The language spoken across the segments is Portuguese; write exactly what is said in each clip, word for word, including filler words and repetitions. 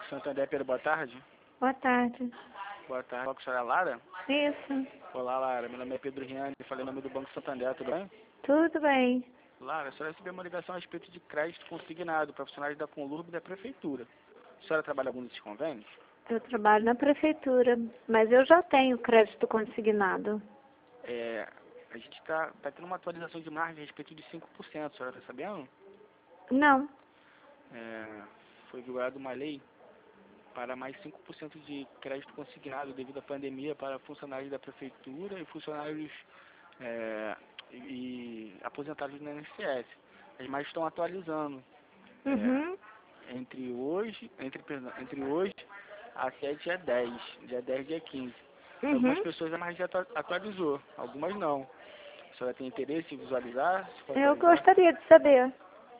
Santander, Pedro, boa tarde. Boa tarde. Boa tarde. Qual que a senhora é Lara? Isso. Olá, Lara. Meu nome é Pedro Riani, falei em nome do Banco Santander, tudo bem? Tudo bem. Lara, a senhora recebeu uma ligação a respeito de crédito consignado para funcionários da Conlurb e da Prefeitura. A senhora trabalha algum desses convênios? Eu trabalho na prefeitura, mas eu já tenho crédito consignado. É, a gente está tá tendo uma atualização de margem a respeito de cinco por cento, a senhora está sabendo? Não. É, foi divulgada uma lei para mais cinco por cento de crédito consignado devido à pandemia para funcionários da Prefeitura e funcionários é, e, e aposentados no I N S S. As margens estão atualizando. Uhum. É, entre hoje, entre, perdão, entre hoje até dia dez, dia dez, dia quinze. Algumas Uhum. pessoas a margem já atu- atualizou, algumas não. A senhora tem interesse em visualizar? Se for Eu atualizar? gostaria de saber.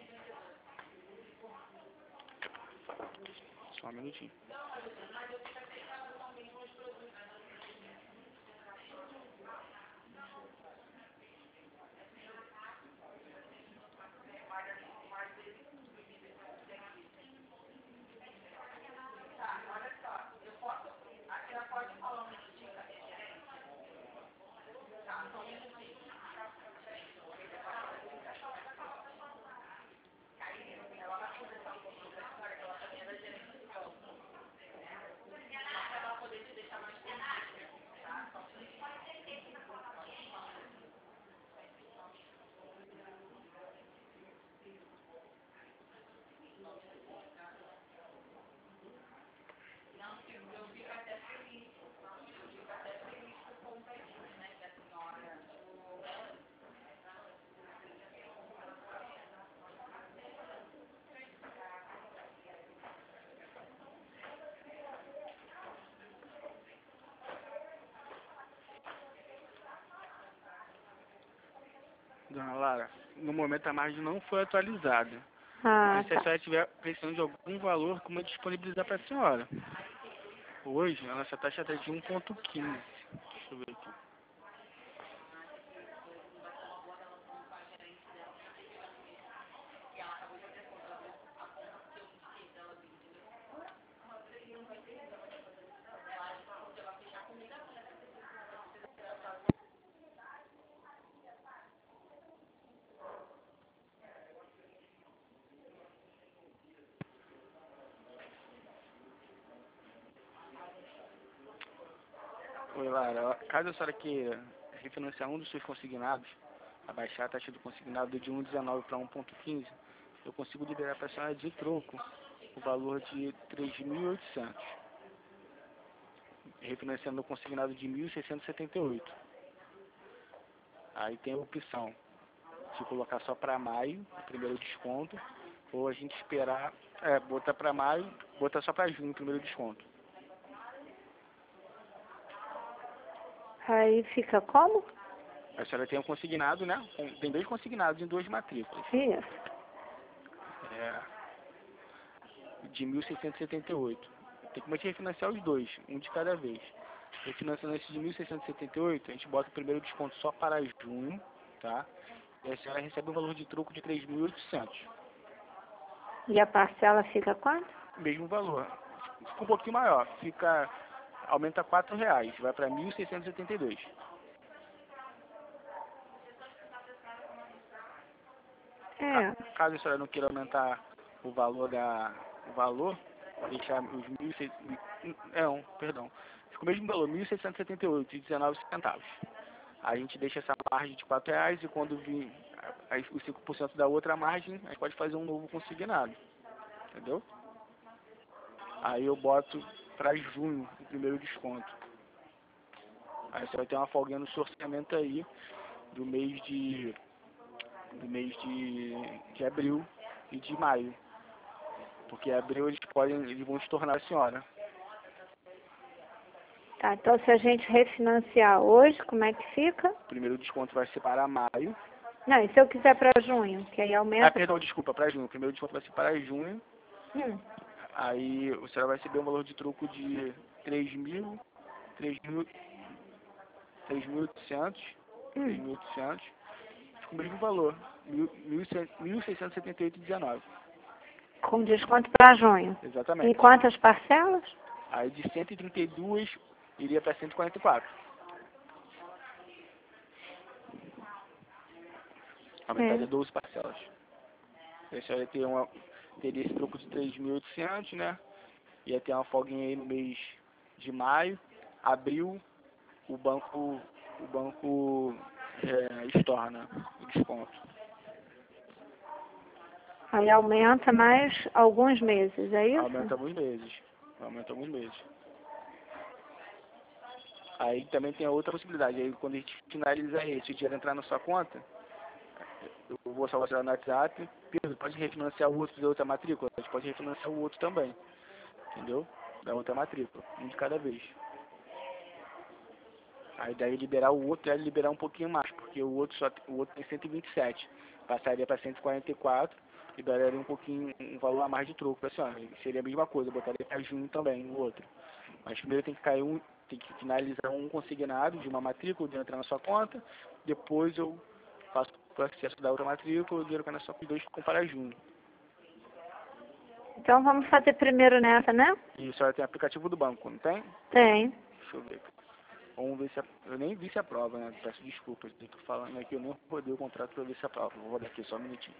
Só um minutinho. Dona Lara, no momento a margem não foi atualizada. Ah, Mas se a tá. senhora estiver precisando de algum valor, como eu disponibilizar para a senhora? Hoje, a nossa taxa está de um ponto quinze. Deixa eu ver aqui. Oi, Lara. Caso a senhora queira refinanciar um dos seus consignados, abaixar a taxa do consignado de um vírgula dezenove para um ponto quinze, eu consigo liberar para a senhora de troco o valor de três mil e oitocentos, refinanciando o consignado de mil seiscentos e setenta e oito. Aí tem a opção de colocar só para maio, o primeiro desconto, ou a gente esperar, é, botar para maio, botar só para junho o primeiro desconto. Aí fica como? A senhora tem um consignado, né? Com- Tem dois consignados em duas matrículas. Isso. É, de mil seiscentos e setenta e oito. Tem que refinanciar os dois, um de cada vez. Refinanciando esse de mil seiscentos e setenta e oito, a gente bota o primeiro desconto só para junho, tá? E a senhora recebe um valor de troco de três mil e oitocentos. E a parcela fica quanto? Mesmo valor. Fica um pouquinho maior, fica, aumenta quatro reais, vai para mil seiscentos e setenta e dois. É. Caso a senhora não queira aumentar o valor da, o valor, deixar os mil e seiscentos, não, perdão, fica o mesmo valor, mil seiscentos e setenta e oito e dezenove centavos. A gente deixa essa margem de quatro reais e quando vir a- a- os cinco por cento da outra margem, a gente pode fazer um novo consignado. Entendeu? Aí eu boto para junho o primeiro desconto. Aí você vai ter uma folguinha no seu orçamento aí do mês de do mês de, de abril e de maio. Porque em abril eles podem, eles vão se tornar a senhora. Tá, então se a gente refinanciar hoje, como é que fica? O primeiro desconto vai ser para maio. Não, e se eu quiser para junho, que aí Ah, aumenta? perdão, desculpa, para junho. O primeiro desconto vai ser para junho. Hum. Aí o senhor vai receber um valor de troco de três mil, três mil, três mil e oitocentos, três Hum. mil e oitocentos, com o mesmo valor, mil seiscentos e setenta e oito e dezenove. Com desconto para junho. Exatamente. Em quantas parcelas? Aí de cento e trinta e dois iria para cento e quarenta e quatro. Aumentaria É. doze parcelas. Esse ia ter uma, teria esse troco de três mil e oitocentos, né? Ia ter uma folguinha aí no mês de maio. Abril, o banco, o banco é, estorna o desconto. Aí aumenta mais alguns meses, é isso? Aumenta alguns meses. Aumenta alguns meses. Aí também tem a outra possibilidade. Aí quando a gente finalizar esse, o dinheiro entrar na sua conta, eu vou salvar no WhatsApp. Pedro, pode refinanciar o outro da outra matrícula? A gente pode refinanciar o outro também. Entendeu? Da outra matrícula. Um de cada vez. Aí daí liberar o outro é liberar um pouquinho mais, porque o outro, só, o outro tem cento e vinte e sete. Passaria para cento e quarenta e quatro. Liberaria um pouquinho, um valor a mais de troco para a senhora. Seria a mesma coisa, botaria para junho também, no outro. Mas primeiro tem que cair um, tem que finalizar um consignado de uma matrícula, de entrar na sua conta. Depois eu faço o processo da outra matrícula, o dinheiro cai na sua conta, dois para junho. Então vamos fazer primeiro nessa, né? E a senhora tem aplicativo do banco, não tem? Tem. Deixa eu ver. Vamos ver se a, eu nem vi se aprova, né? Peço desculpas, eu tô falando aqui, eu nem rodei o contrato para ver se aprova. Vou rodar aqui só um minutinho.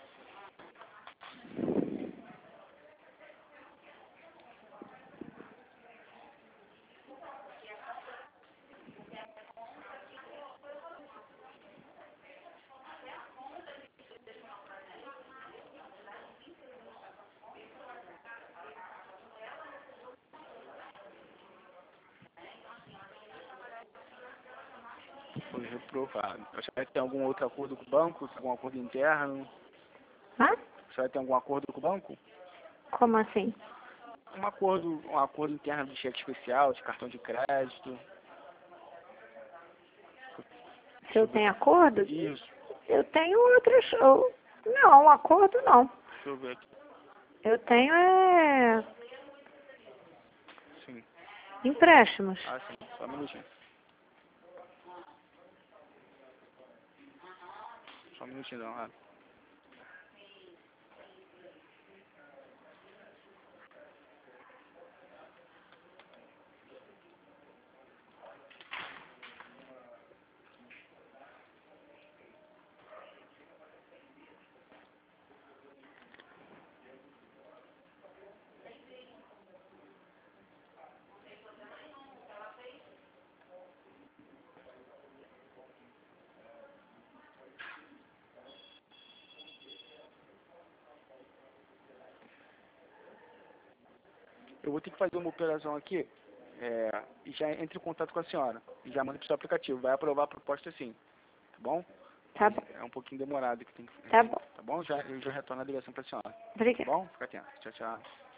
Foi reprovado. A senhora tem algum outro acordo com o banco? Algum acordo interno? Hã? A senhora tem algum acordo com o banco? Como assim? Um acordo, um acordo interno de cheque especial, de cartão de crédito? Se eu tenho acordo? Isso. Eu tenho outros. eu- Não, acordo não. Deixa eu ver aqui. Eu tenho é Sim. empréstimos. Ah, sim. Só um minutinho. Só um minutinho, não. Ah. Eu vou ter que fazer uma operação aqui. É, e já entre em contato com a senhora. E já manda pro seu aplicativo. Vai aprovar a proposta sim. Tá bom? Tá bom. É um pouquinho demorado que tem que. Tá bom. Tá bom? Já, eu já retorno a ligação pra senhora. Tá Obrigada. bom? Fica atento. Tchau, tchau.